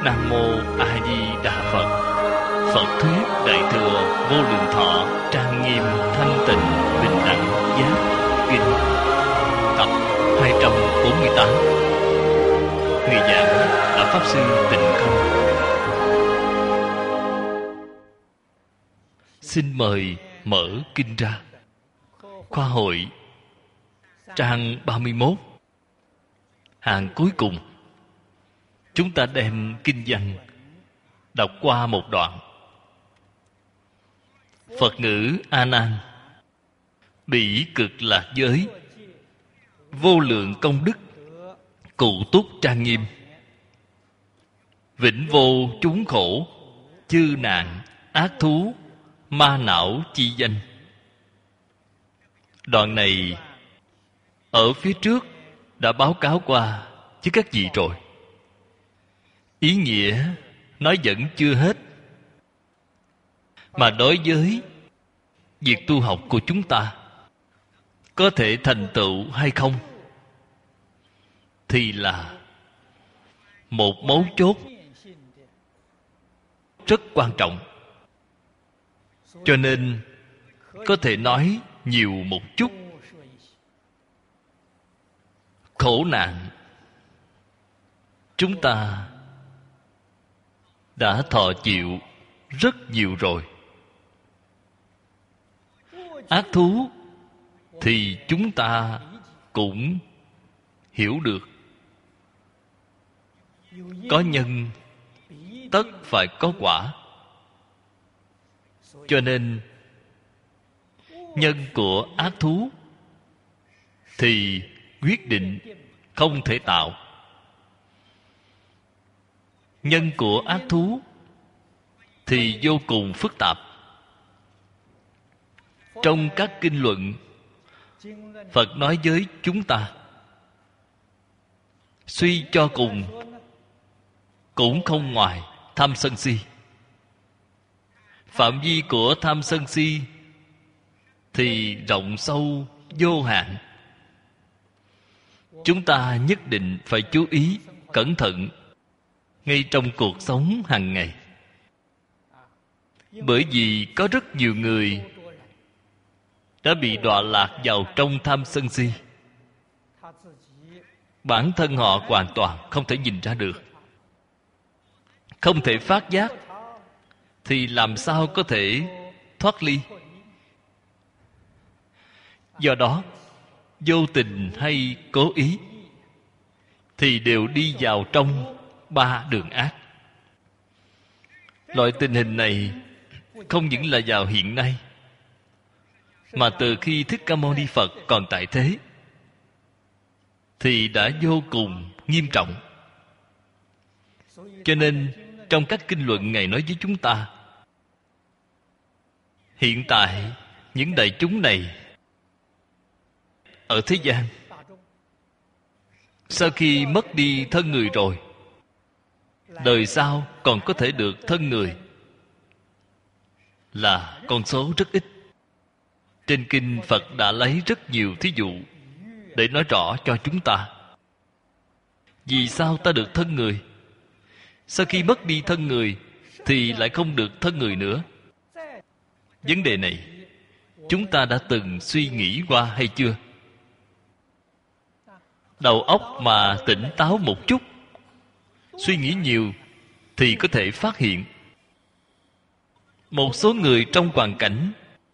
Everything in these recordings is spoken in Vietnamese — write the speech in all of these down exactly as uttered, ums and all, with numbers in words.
Nam Mô A Di Đà Phật. Phật thuyết Đại thừa Vô Lượng Thọ trang nghiêm thanh tịnh bình đẳng giác kinh tập hai trăm bốn mươi tám. Người giảng là Pháp Sư Tịnh Không. Xin mời mở kinh ra. Khoa hội trang ba mươi mốt, hàng cuối cùng. Chúng ta đem kinh văn đọc qua một đoạn. Phật ngữ A Nan: bỉ cực lạc giới, vô lượng công đức, cụ túc trang nghiêm, vĩnh vô chúng khổ, chư nạn ác thú, ma não chi danh. Đoạn này ở phía trước đã báo cáo qua với các vị rồi. Ý nghĩa nói vẫn chưa hết. Mà đối với việc tu học của chúng ta có thể thành tựu hay không thì là một mấu chốt rất quan trọng. Cho nên có thể nói nhiều một chút. Khổ nạn chúng ta đã thọ chịu rất nhiều rồi. Ác thú thì chúng ta cũng hiểu được. Có nhân tất phải có quả. Cho nên nhân của ác thú thì quyết định không thể tạo. Nhân của ác thú thì vô cùng phức tạp. Trong các kinh luận, Phật nói với chúng ta, suy cho cùng cũng không ngoài tham sân si. Phạm vi của tham sân si thì rộng sâu vô hạn. Chúng ta nhất định phải chú ý cẩn thận ngay trong cuộc sống hàng ngày. Bởi vì có rất nhiều người đã bị đọa lạc vào trong tham sân si. Bản thân họ hoàn toàn không thể nhìn ra được, không thể phát giác, thì làm sao có thể thoát ly? Do đó, vô tình hay cố ý thì đều đi vào trong ba đường ác. Loại tình hình này không những là vào hiện nay, mà từ khi Thích Ca Mâu Ni Phật còn tại thế thì đã vô cùng nghiêm trọng. Cho nên trong các kinh luận Ngài nói với chúng ta, hiện tại những đại chúng này ở thế gian, sau khi mất đi thân người rồi, đời sau còn có thể được thân người là con số rất ít. Trên kinh Phật đã lấy rất nhiều thí dụ để nói rõ cho chúng ta vì sao ta được thân người. Sau khi mất đi thân người thì lại không được thân người nữa. Vấn đề này chúng ta đã từng suy nghĩ qua hay chưa? Đầu óc mà tỉnh táo một chút, suy nghĩ nhiều thì có thể phát hiện một số người trong hoàn cảnh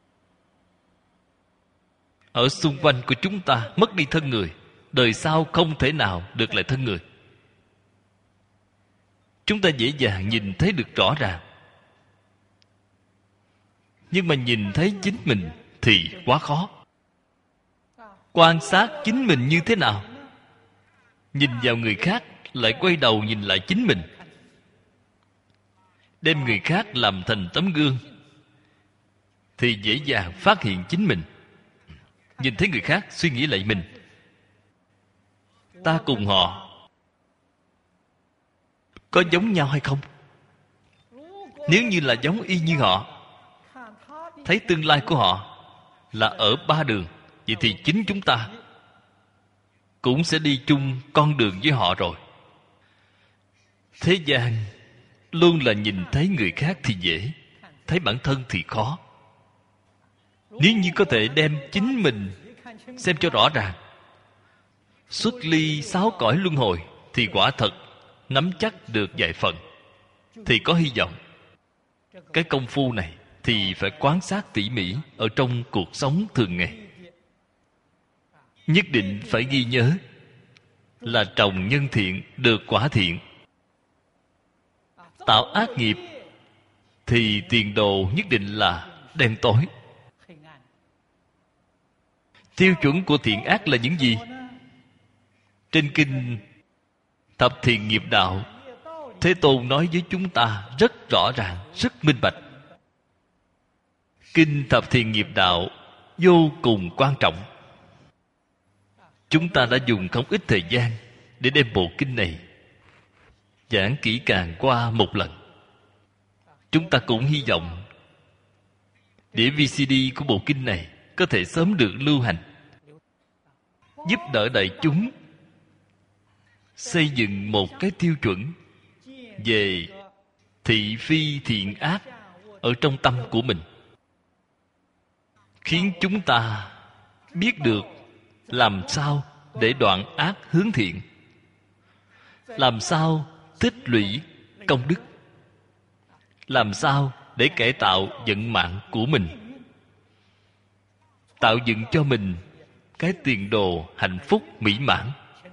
ở xung quanh của chúng ta mất đi thân người, đời sau không thể nào được lại thân người. Chúng ta dễ dàng nhìn thấy được rõ ràng. Nhưng mà nhìn thấy chính mình thì quá khó. Quan sát chính mình như thế nào? Nhìn vào người khác lại quay đầu nhìn lại chính mình, đem người khác làm thành tấm gương thì dễ dàng phát hiện chính mình. Nhìn thấy người khác suy nghĩ lại mình, ta cùng họ có giống nhau hay không? Nếu như là giống y như họ, thấy tương lai của họ là ở ba đường, vậy thì chính chúng ta cũng sẽ đi chung con đường với họ rồi. Thế gian luôn là nhìn thấy người khác thì dễ, thấy bản thân thì khó. Nếu như có thể đem chính mình xem cho rõ ràng, xuất ly sáu cõi luân hồi, thì quả thật nắm chắc được vài phần, thì có hy vọng. Cái công phu này thì phải quan sát tỉ mỉ ở trong cuộc sống thường ngày. Nhất định phải ghi nhớ là trồng nhân thiện được quả thiện, tạo ác nghiệp thì tiền đồ nhất định là đen tối. Tiêu chuẩn của thiện ác là những gì? Trên kinh Thập Thiện Nghiệp Đạo, Thế Tôn nói với chúng ta rất rõ ràng, rất minh bạch. Kinh Thập Thiện Nghiệp Đạo vô cùng quan trọng. Chúng ta đã dùng không ít thời gian để đem bộ kinh này giảng kỹ càng qua một lần. Chúng ta cũng hy vọng đĩa vê xê đê của bộ kinh này có thể sớm được lưu hành, giúp đỡ đại chúng xây dựng một cái tiêu chuẩn về thị phi thiện ác ở trong tâm của mình, khiến chúng ta biết được làm sao để đoạn ác hướng thiện, làm sao tích lũy công đức, làm sao để cải tạo vận mạng của mình, tạo dựng cho mình cái tiền đồ hạnh phúc mỹ mãn.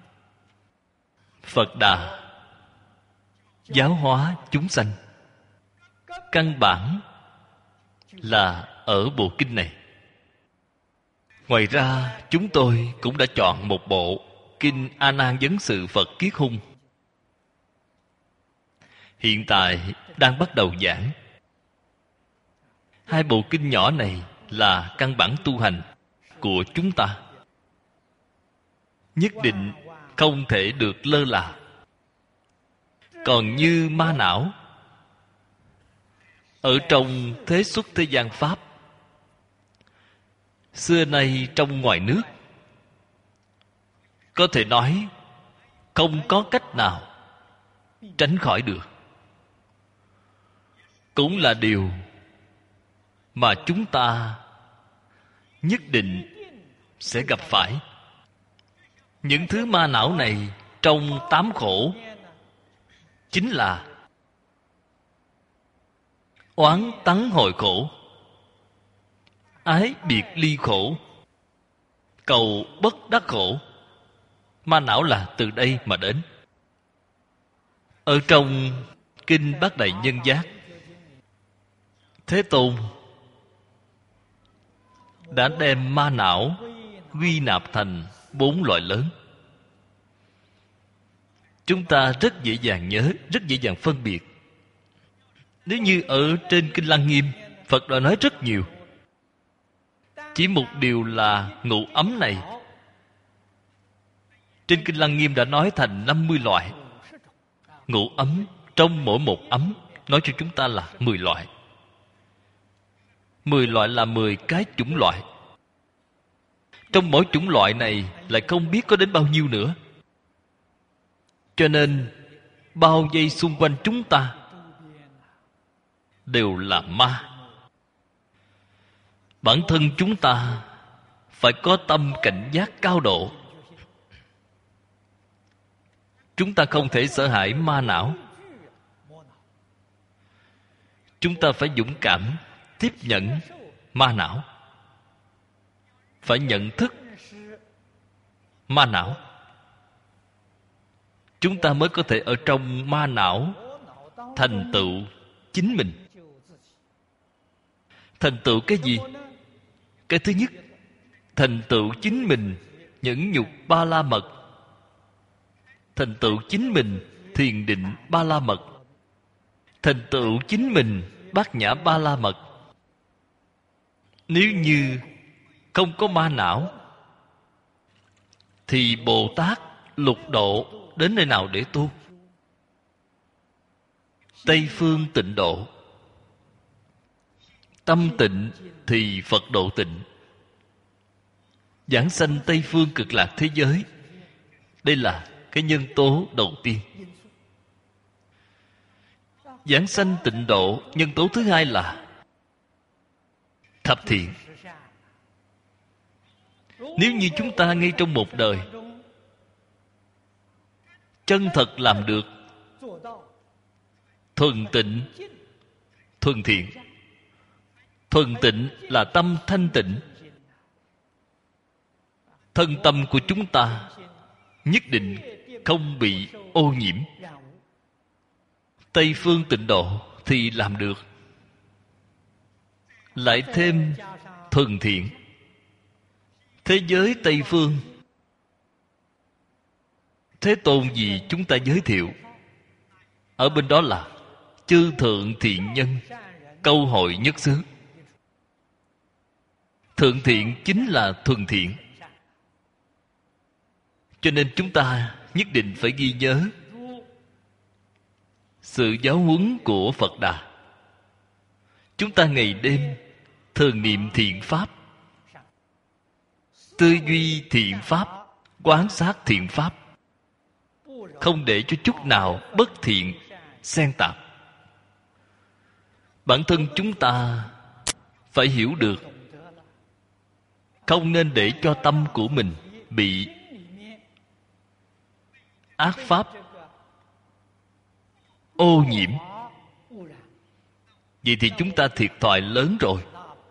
Phật Đà giáo hóa chúng sanh, căn bản là ở bộ kinh này. Ngoài ra, chúng tôi cũng đã chọn một bộ Kinh A Nan Vấn Sự Phật Kiết Hung. Hiện tại đang bắt đầu giảng. Hai bộ kinh nhỏ này là căn bản tu hành của chúng ta, nhất định không thể được lơ là. Còn như ma não, ở trong thế xuất thế gian Pháp, xưa nay trong ngoài nước, có thể nói không có cách nào tránh khỏi được. Cũng là điều mà chúng ta nhất định sẽ gặp phải. Những thứ ma não này trong tám khổ chính là oán tắng hồi khổ, ái biệt ly khổ, cầu bất đắc khổ. Ma não là từ đây mà đến. Ở trong Kinh Bát Đại Nhân Giác, Thế Tôn đã đem ma não quy nạp thành bốn loại lớn. Chúng ta rất dễ dàng nhớ, rất dễ dàng phân biệt. Nếu như ở trên Kinh Lăng Nghiêm, Phật đã nói rất nhiều. Chỉ một điều là ngũ ấm này, trên Kinh Lăng Nghiêm đã nói thành năm mươi loại. Ngũ ấm, trong mỗi một ấm nói cho chúng ta là mười loại. Mười loại là mười cái chủng loại. Trong mỗi chủng loại này lại không biết có đến bao nhiêu nữa. Cho nên bao vây xung quanh chúng ta đều là ma. Bản thân chúng ta phải có tâm cảnh giác cao độ. Chúng ta không thể sợ hãi ma não. Chúng ta phải dũng cảm tiếp nhận ma não, phải nhận thức ma não. Chúng ta mới có thể ở trong ma não thành tựu chính mình. Thành tựu cái gì? Cái thứ nhất, thành tựu chính mình nhẫn nhục ba la mật, thành tựu chính mình thiền định ba la mật, thành tựu chính mình bát nhã ba la mật. Nếu như không có ma não thì Bồ Tát lục độ đến nơi nào để tu? Tây phương tịnh độ. Tâm tịnh thì Phật độ tịnh. Giảng sanh Tây phương cực lạc thế giới. Đây là cái nhân tố đầu tiên. Giảng sanh tịnh độ, nhân tố thứ hai là thập thiện. Nếu như chúng ta ngay trong một đời chân thật làm được thuần tịnh, thuần thiện. Thuần tịnh là tâm thanh tịnh. Thân tâm của chúng ta nhất định không bị ô nhiễm. Tây phương tịnh độ thì làm được. Lại thêm thuần thiện. Thế giới Tây phương, Thế Tôn gì chúng ta giới thiệu, ở bên đó là chư thượng thiện nhân, câu hội nhất xứ. Thượng thiện chính là thuần thiện. Cho nên chúng ta nhất định phải ghi nhớ sự giáo huấn của Phật Đà. Chúng ta ngày đêm thường niệm thiện pháp, tư duy thiện pháp, quán sát thiện pháp, không để cho chút nào bất thiện xen tạp. Bản thân chúng ta phải hiểu được, không nên để cho tâm của mình bị ác pháp ô nhiễm. Vậy thì chúng ta thiệt thòi lớn rồi.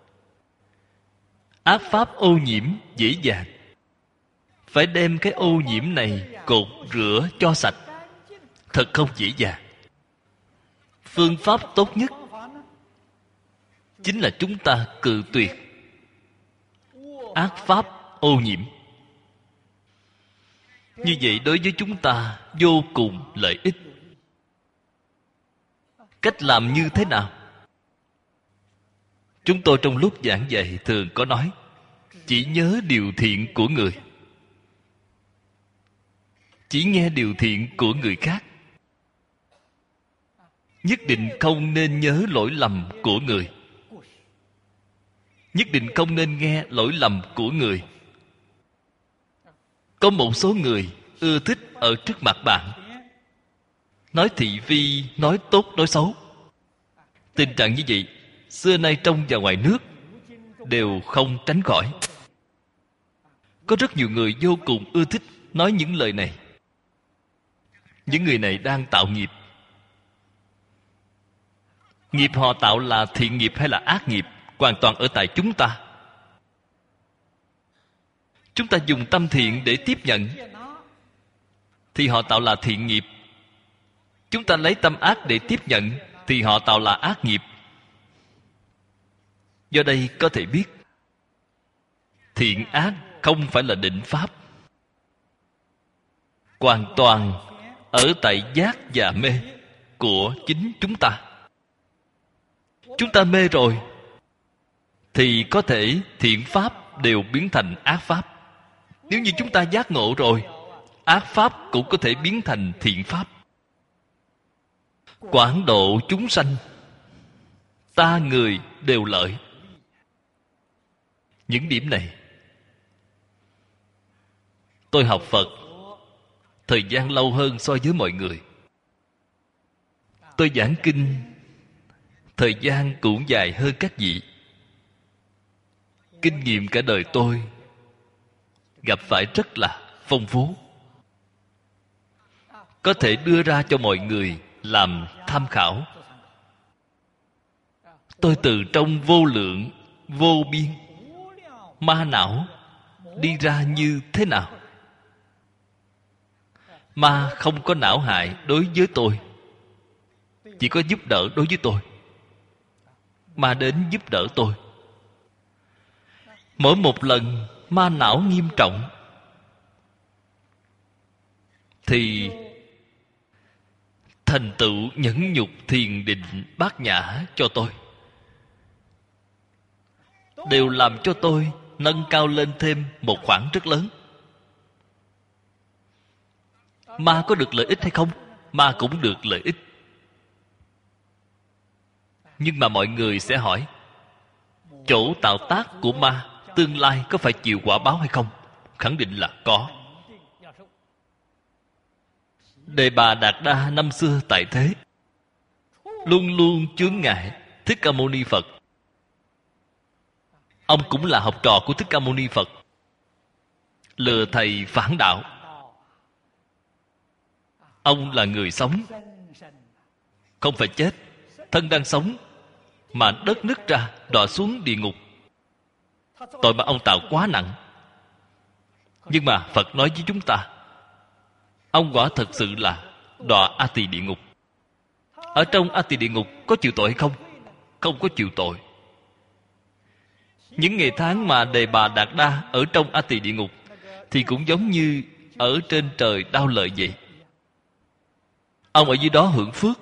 Ác pháp ô nhiễm dễ dàng, phải đem cái ô nhiễm này cột rửa cho sạch, thật không dễ dàng. Phương pháp tốt nhất chính là chúng ta cự tuyệt ác pháp ô nhiễm. Như vậy đối với chúng ta vô cùng lợi ích. Cách làm như thế nào? Chúng tôi trong lúc giảng dạy thường có nói, chỉ nhớ điều thiện của người, chỉ nghe điều thiện của người khác, nhất định không nên nhớ lỗi lầm của người, nhất định không nên nghe lỗi lầm của người. Có một số người ưa thích ở trước mặt bạn nói thị phi, nói tốt, nói xấu. Tình trạng như vậy xưa nay trong và ngoài nước đều không tránh khỏi. Có rất nhiều người vô cùng ưa thích nói những lời này. Những người này đang tạo nghiệp. Nghiệp họ tạo là thiện nghiệp hay là ác nghiệp, hoàn toàn ở tại chúng ta. Chúng ta dùng tâm thiện để tiếp nhận thì họ tạo là thiện nghiệp. Chúng ta lấy tâm ác để tiếp nhận thì họ tạo là ác nghiệp. Do đây có thể biết, thiện ác không phải là định pháp, hoàn toàn ở tại giác và mê của chính chúng ta. Chúng ta mê rồi thì có thể thiện pháp đều biến thành ác pháp. Nếu như chúng ta giác ngộ rồi, ác pháp cũng có thể biến thành thiện pháp. Quảng độ chúng sanh, ta người đều lợi. Những điểm này tôi học Phật thời gian lâu hơn so với mọi người. Tôi giảng kinh thời gian cũng dài hơn các vị. Kinh nghiệm cả đời tôi gặp phải rất là phong phú, có thể đưa ra cho mọi người làm tham khảo. Tôi từ trong vô lượng vô biên ma não đi ra như thế nào. Ma không có não hại đối với tôi, chỉ có giúp đỡ đối với tôi. Ma đến giúp đỡ tôi. Mỗi một lần ma não nghiêm trọng thì thành tựu nhẫn nhục thiền định bát nhã cho tôi, đều làm cho tôi nâng cao lên thêm một khoảng rất lớn. Ma có được lợi ích hay không? Ma cũng được lợi ích. Nhưng mà mọi người sẽ hỏi, chỗ tạo tác của ma tương lai có phải chịu quả báo hay không? Khẳng định là có. Đề Bà Đạt Đa năm xưa tại thế, luôn luôn chướng ngại Thích Ca Mâu Ni Phật. Ông cũng là học trò của Thích Ca Mâu Ni Phật, lừa thầy phản đạo. Ông là người sống, không phải chết. Thân đang sống mà đất nứt ra, đọa xuống địa ngục. Tội mà ông tạo quá nặng. Nhưng mà Phật nói với chúng ta, ông quả thật sự là đọa A Tỳ địa ngục. Ở trong A Tỳ địa ngục có chịu tội hay không? Không có chịu tội. Những ngày tháng mà Đề Bà Đạt Đa ở trong A Tỳ địa ngục thì cũng giống như ở trên trời đau lợi vậy. Ông ở dưới đó hưởng phước.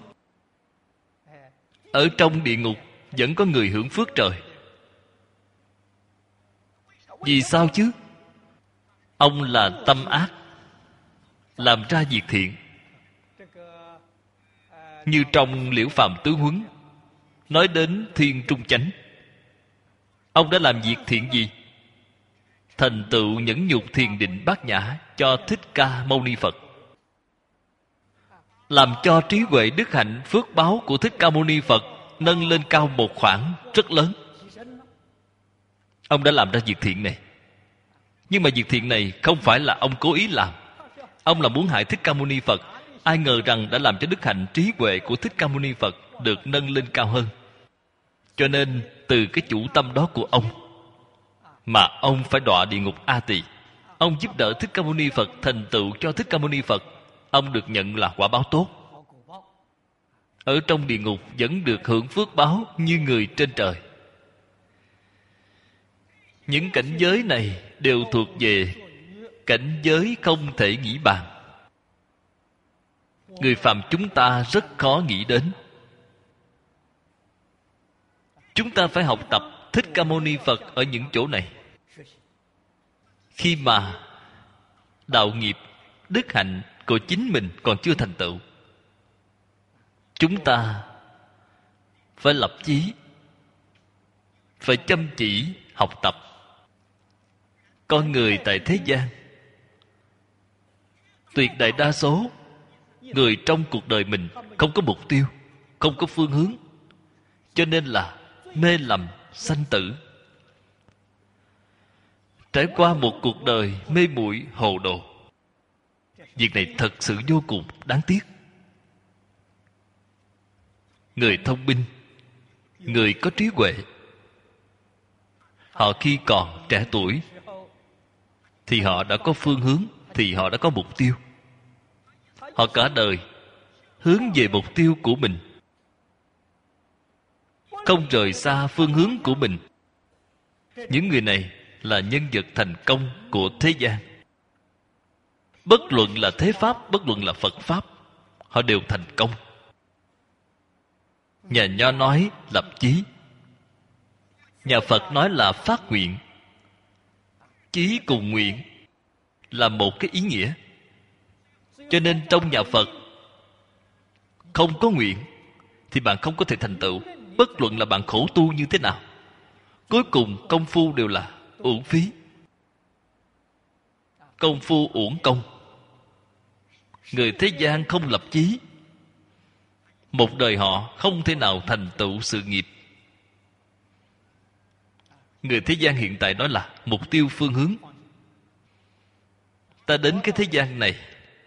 Ở trong địa ngục vẫn có người hưởng phước trời. Vì sao chứ? Ông là tâm ác, làm ra việc thiện. Như trong Liễu Phàm Tứ Huấn nói đến Thiên Trung Chánh. Ông đã làm việc thiện gì? Thành tựu nhẫn nhục thiền định bát nhã cho Thích Ca Mâu Ni Phật, làm cho trí huệ đức hạnh phước báo của Thích Ca Mâu Ni Phật nâng lên cao một khoảng rất lớn. Ông đã làm ra việc thiện này. Nhưng mà việc thiện này không phải là ông cố ý làm. Ông là muốn hại Thích Ca Mâu Ni Phật. Ai ngờ rằng đã làm cho đức hạnh trí huệ của Thích Ca Mâu Ni Phật được nâng lên cao hơn. Cho nên từ cái chủ tâm đó của ông mà ông phải đọa địa ngục A Tỳ. Ông giúp đỡ Thích Ca Mâu Ni Phật thành tựu cho Thích Ca Mâu Ni Phật, ông được nhận là quả báo tốt. Ở trong địa ngục vẫn được hưởng phước báo như người trên trời. Những cảnh giới này đều thuộc về cảnh giới không thể nghĩ bàn. Người phàm chúng ta rất khó nghĩ đến. Chúng ta phải học tập Thích Ca Mâu Ni Phật ở những chỗ này. Khi mà đạo nghiệp, đức hạnh của chính mình còn chưa thành tựu, chúng ta phải lập chí, phải chăm chỉ học tập. Con người tại thế gian, tuyệt đại đa số người trong cuộc đời mình không có mục tiêu, không có phương hướng, cho nên là mê lầm sanh tử, trải qua một cuộc đời mê muội hồ đồ. Việc này thật sự vô cùng đáng tiếc. Người thông minh, người có trí huệ, họ khi còn trẻ tuổi thì họ đã có phương hướng, thì họ đã có mục tiêu. Họ cả đời hướng về mục tiêu của mình, không rời xa phương hướng của mình. Những người này là nhân vật thành công của thế gian. Bất luận là thế pháp, bất luận là Phật pháp, họ đều thành công. Nhà Nho nói lập chí, nhà Phật nói là phát nguyện. Chí cùng nguyện là một cái ý nghĩa. Cho nên trong nhà Phật không có nguyện thì bạn không có thể thành tựu. Bất luận là bạn khổ tu như thế nào, cuối cùng công phu đều là uổng phí. Công phu uổng công. Người thế gian không lập chí, một đời họ không thể nào thành tựu sự nghiệp. Người thế gian hiện tại nói là mục tiêu phương hướng. Ta đến cái thế gian này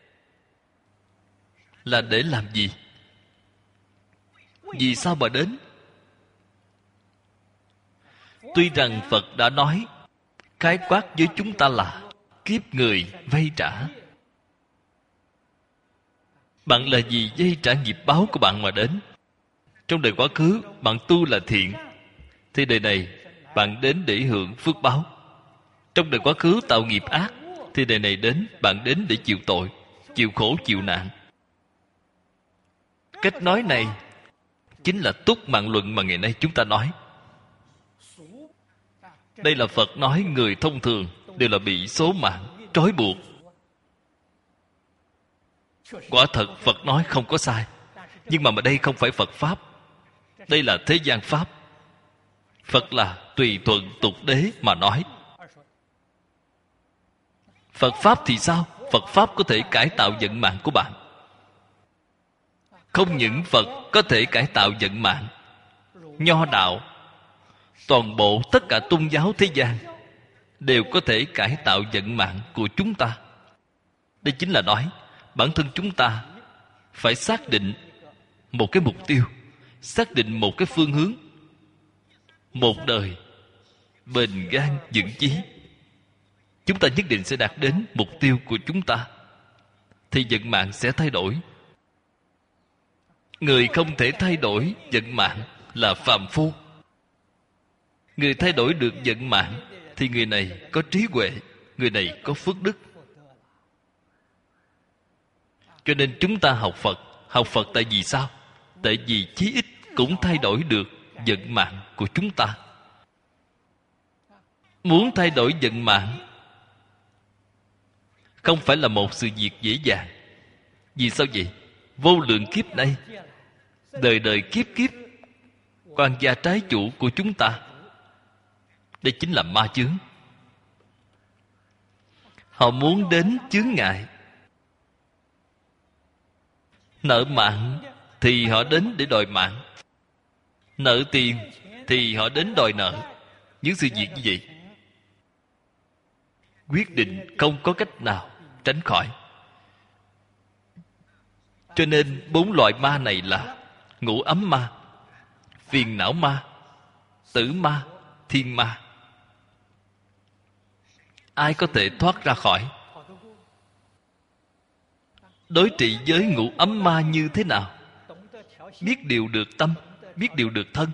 là để làm gì? Vì sao mà đến? Tuy rằng Phật đã nói khái quát với chúng ta là kiếp người vay trả. Bạn là vì vay trả nghiệp báo của bạn mà đến. Trong đời quá khứ bạn tu là thiện, thì đời này bạn đến để hưởng phước báo. Trong đời quá khứ tạo nghiệp ác, thì đời này đến bạn đến để chịu tội, chịu khổ chịu nạn. Cách nói này chính là túc mạng luận mà ngày nay chúng ta nói. Đây là Phật nói người thông thường đều là bị số mạng trói buộc. Quả thật Phật nói không có sai. Nhưng mà đây không phải Phật Pháp, đây là thế gian Pháp. Phật là tùy thuận tục đế mà nói. Phật Pháp thì sao? Phật Pháp có thể cải tạo vận mạng của bạn. Không những Phật có thể cải tạo vận mạng, Nho đạo, toàn bộ tất cả tôn giáo thế gian đều có thể cải tạo vận mạng của chúng ta. Đây chính là nói bản thân chúng ta phải xác định một cái mục tiêu, xác định một cái phương hướng, một đời bền gan vững chí. Chúng ta nhất định sẽ đạt đến mục tiêu của chúng ta, thì vận mạng sẽ thay đổi. Người không thể thay đổi vận mạng là phàm phu. Người thay đổi được vận mạng thì người này có trí huệ, người này có phước đức. Cho nên chúng ta học Phật. Học Phật tại vì sao? Tại vì chí ít cũng thay đổi được vận mạng của chúng ta. Muốn thay đổi vận mạng không phải là một sự việc dễ dàng. Vì sao vậy? Vô lượng kiếp nay, đời đời kiếp kiếp, quan gia trái chủ của chúng ta, đây chính là ma chướng. Họ muốn đến chướng ngại. Nợ mạng thì họ đến để đòi mạng, nợ tiền thì họ đến đòi nợ. Những sự việc như vậy quyết định không có cách nào tránh khỏi. Cho nên bốn loại ma này là ngũ ấm ma, phiền não ma, tử ma, thiên ma. Ai có thể thoát ra khỏi? Đối trị với ngũ ấm ma như thế nào? Biết điều được tâm, biết điều được thân.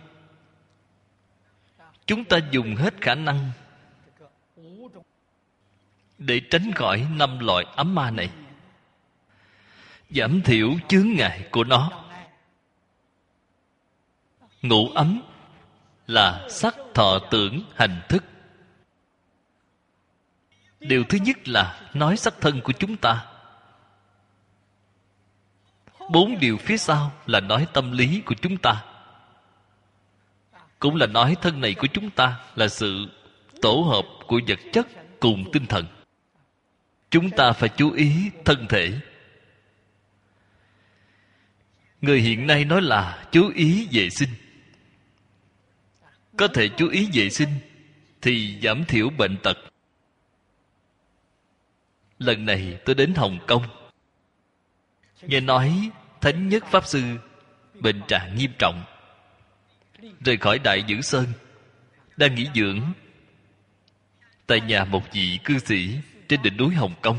Chúng ta dùng hết khả năng để tránh khỏi năm loại ấm ma này, giảm thiểu chướng ngại của nó. Ngũ ấm là sắc thọ tưởng hành thức. Điều thứ nhất là nói sắc thân của chúng ta. Bốn điều phía sau là nói tâm lý của chúng ta, cũng là nói thân này của chúng ta là sự tổ hợp của vật chất cùng tinh thần. Chúng ta phải chú ý thân thể. Người hiện nay nói là chú ý vệ sinh. Có thể chú ý vệ sinh thì giảm thiểu bệnh tật. Lần này tôi đến Hồng Kông, nghe nói Thánh Nhất Pháp Sư bệnh trạng nghiêm trọng, rời khỏi Đại Dữ Sơn, đang nghỉ dưỡng tại nhà một vị cư sĩ trên đỉnh núi Hồng Kông.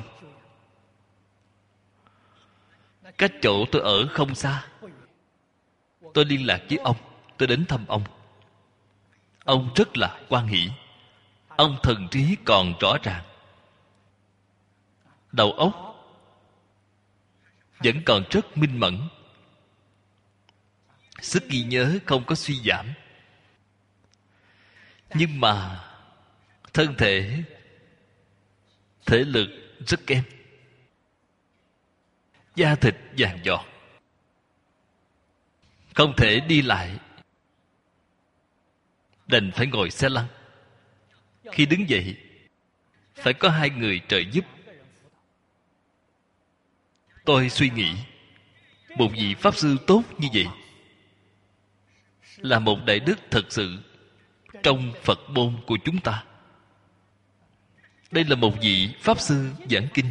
Cách chỗ tôi ở không xa. Tôi liên lạc với ông, tôi đến thăm ông. Ông rất là hoan hỷ. Ông thần trí còn rõ ràng, đầu óc vẫn còn rất minh mẫn, sức ghi nhớ không có suy giảm. Nhưng mà thân thể, thể lực rất kém, da thịt vàng giọt, không thể đi lại, đành phải ngồi xe lăn. Khi đứng dậy phải có hai người trợ giúp. Tôi suy nghĩ, một vị Pháp Sư tốt như vậy là một đại đức thật sự trong Phật môn của chúng ta. Đây là một vị Pháp Sư giảng kinh,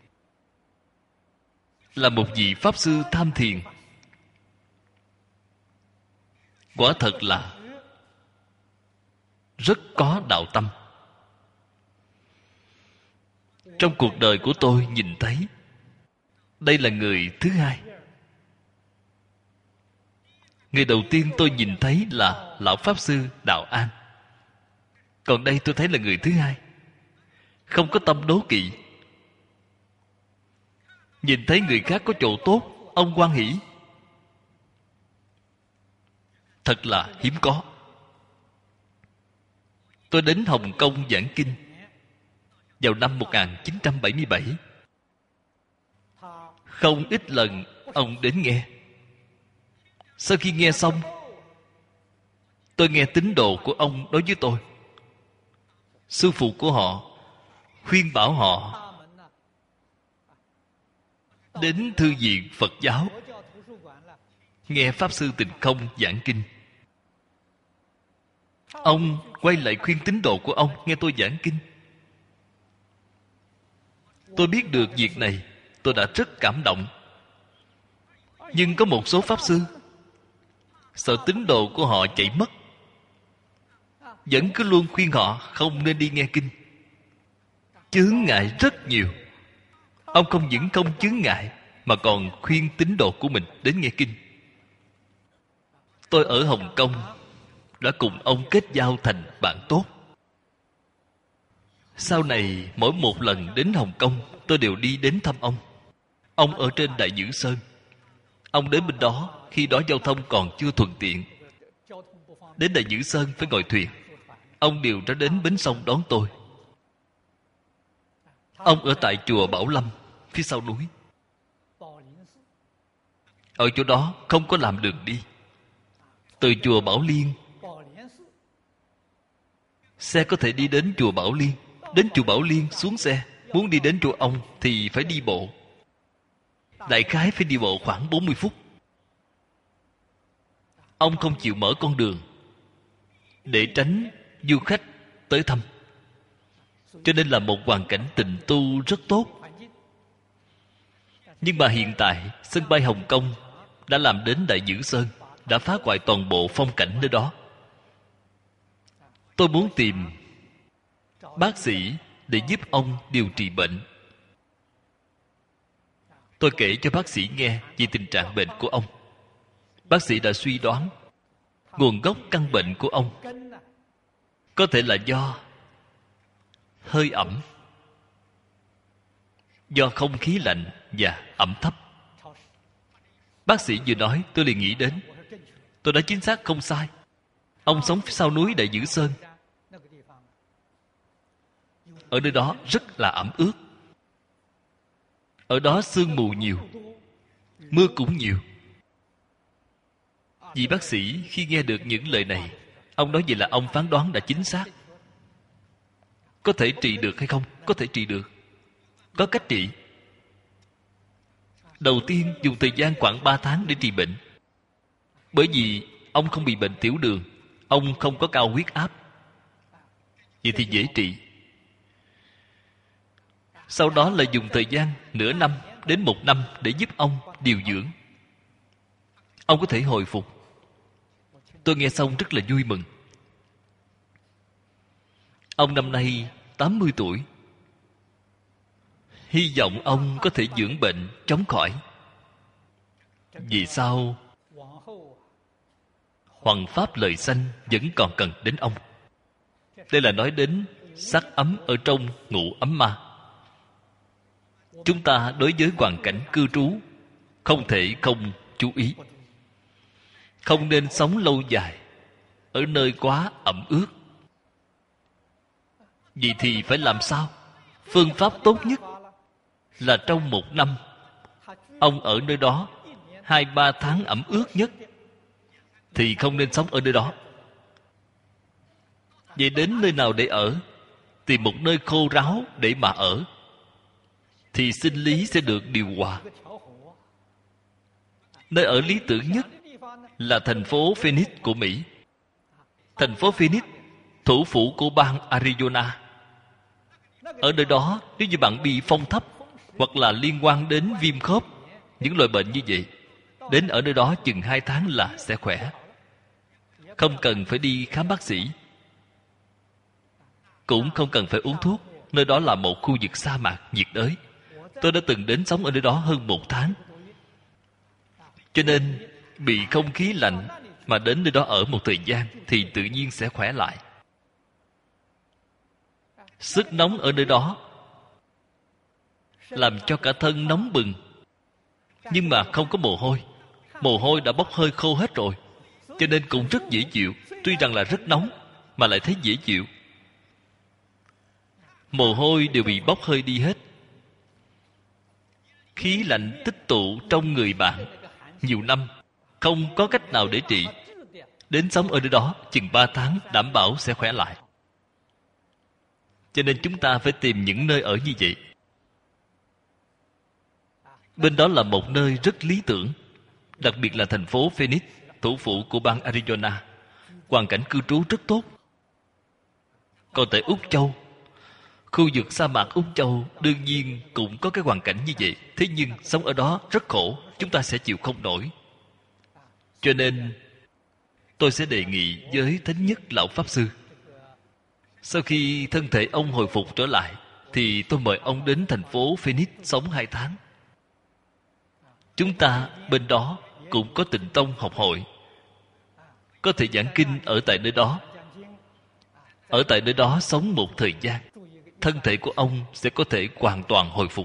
là một vị Pháp Sư tham thiền. Quả thật là rất có đạo tâm. Trong cuộc đời của tôi nhìn thấy đây là người thứ hai. Người đầu tiên tôi nhìn thấy là Lão Pháp Sư Đạo An. Còn đây tôi thấy là người thứ hai. Không có tâm đố kỵ. Nhìn thấy người khác có chỗ tốt, ông hoan hỷ. Thật là hiếm có. Tôi đến Hồng Kông giảng kinh vào năm một nghìn chín trăm bảy mươi bảy. Không ít lần ông đến nghe. Sau khi nghe xong, tôi nghe tín đồ của ông nói với tôi, sư phụ của họ khuyên bảo họ đến thư viện Phật giáo nghe Pháp Sư Tịnh Không giảng kinh. Ông quay lại khuyên tín đồ của ông nghe tôi giảng kinh. Tôi biết được việc này, tôi đã rất cảm động. Nhưng có một số Pháp Sư sợ tín đồ của họ chạy mất, vẫn cứ luôn khuyên họ không nên đi nghe kinh. Chướng ngại rất nhiều. Ông không những không chướng ngại, mà còn khuyên tín đồ của mình đến nghe kinh. Tôi ở Hồng Kông đã cùng ông kết giao thành bạn tốt. Sau này mỗi một lần đến Hồng Kông, tôi đều đi đến thăm ông. Ông ở trên Đại Dữ Sơn. Ông đến bên đó, khi đó giao thông còn chưa thuận tiện. Đến Đại Dữ Sơn phải ngồi thuyền. Ông đều ra đến bến sông đón tôi. Ông ở tại chùa Bảo Lâm, phía sau núi. Ở chỗ đó không có làm đường đi. Từ chùa Bảo Liên, xe có thể đi đến chùa Bảo Liên. Đến chùa Bảo Liên xuống xe. Muốn đi đến chùa ông thì phải đi bộ. Đại khái phải đi bộ khoảng bốn mươi phút. Ông không chịu mở con đường để tránh du khách tới thăm. Cho nên là một hoàn cảnh tịnh tu rất tốt. Nhưng mà hiện tại sân bay Hồng Kông đã làm đến Đại Dữ Sơn, đã phá hoại toàn bộ phong cảnh nơi đó. Tôi muốn tìm bác sĩ để giúp ông điều trị bệnh. Tôi kể cho bác sĩ nghe về tình trạng bệnh của ông. Bác sĩ đã suy đoán nguồn gốc căn bệnh của ông có thể là do hơi ẩm, do không khí lạnh và ẩm thấp. Bác sĩ vừa nói, tôi liền nghĩ đến. Tôi đã chính xác không sai. Ông sống phía sau núi Đại Dữ Sơn. Ở nơi đó rất là ẩm ướt. Ở đó sương mù nhiều, mưa cũng nhiều. Vị bác sĩ khi nghe được những lời này, ông nói vậy là ông phán đoán đã chính xác. Có thể trị được hay không? Có thể trị được. Có cách trị. Đầu tiên dùng thời gian khoảng ba tháng để trị bệnh. Bởi vì ông không bị bệnh tiểu đường, ông không có cao huyết áp. Vậy thì dễ trị. Sau đó là dùng thời gian nửa năm đến một năm để giúp ông điều dưỡng. Ông có thể hồi phục. Tôi nghe xong rất là vui mừng. Ông năm nay tám mươi tuổi. Hy vọng ông có thể dưỡng bệnh chống khỏi. Vì sao Hoằng Pháp lời sanh vẫn còn cần đến ông? Đây là nói đến sắc ấm ở trong ngũ ấm ma. Chúng ta đối với hoàn cảnh cư trú không thể không chú ý. Không nên sống lâu dài ở nơi quá ẩm ướt. Vậy thì phải làm sao? Phương pháp tốt nhất là trong một năm ông ở nơi đó hai ba tháng ẩm ướt nhất thì không nên sống ở nơi đó. Vậy đến nơi nào để ở? Tìm một nơi khô ráo để mà ở, thì sinh lý sẽ được điều hòa. Nơi ở lý tưởng nhất là thành phố Phoenix của Mỹ. Thành phố Phoenix, thủ phủ của bang Arizona. Ở nơi đó, nếu như bạn bị phong thấp hoặc là liên quan đến viêm khớp, những loại bệnh như vậy, đến ở nơi đó chừng hai tháng là sẽ khỏe. Không cần phải đi khám bác sĩ, cũng không cần phải uống thuốc. Nơi đó là một khu vực sa mạc nhiệt đới. Tôi đã từng đến sống ở nơi đó hơn một tháng. Cho nên bị không khí lạnh mà đến nơi đó ở một thời gian thì tự nhiên sẽ khỏe lại. Sức nóng ở nơi đó làm cho cả thân nóng bừng, nhưng mà không có mồ hôi. Mồ hôi đã bốc hơi khô hết rồi, cho nên cũng rất dễ chịu. Tuy rằng là rất nóng mà lại thấy dễ chịu. Mồ hôi đều bị bốc hơi đi hết. Khí lạnh tích tụ trong người bạn nhiều năm, không có cách nào để trị. Đến sống ở nơi đó chừng ba tháng đảm bảo sẽ khỏe lại. Cho nên chúng ta phải tìm những nơi ở như vậy. Bên đó là một nơi rất lý tưởng. Đặc biệt là thành phố Phoenix, thủ phủ của bang Arizona, hoàn cảnh cư trú rất tốt. Còn tại Úc Châu, khu vực sa mạc Úc Châu đương nhiên cũng có cái hoàn cảnh như vậy. Thế nhưng sống ở đó rất khổ, chúng ta sẽ chịu không nổi. Cho nên tôi sẽ đề nghị với Thánh Nhất Lão Pháp Sư, sau khi thân thể ông hồi phục trở lại, thì tôi mời ông đến thành phố Phoenix sống hai tháng. Chúng ta bên đó cũng có Tịnh Tông học hội, có thể giảng kinh ở tại nơi đó. Ở tại nơi đó sống một thời gian, thân thể của ông sẽ có thể hoàn toàn hồi phục.